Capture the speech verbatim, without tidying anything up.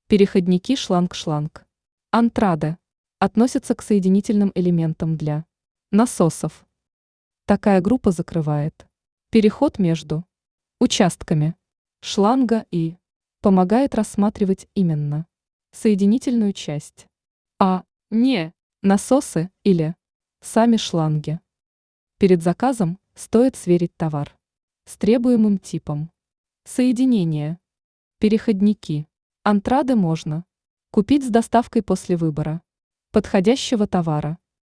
Переходники шланг-шланг. Антраде относятся к соединительным элементам для насосов. Такая группа закрывает переход между участками шланга и помогает рассматривать именно соединительную часть, а не насосы или сами шланги. Перед заказом стоит сверить товар с требуемым типом соединения. Переходники Антраде можно купить с доставкой после выбора подходящего товара.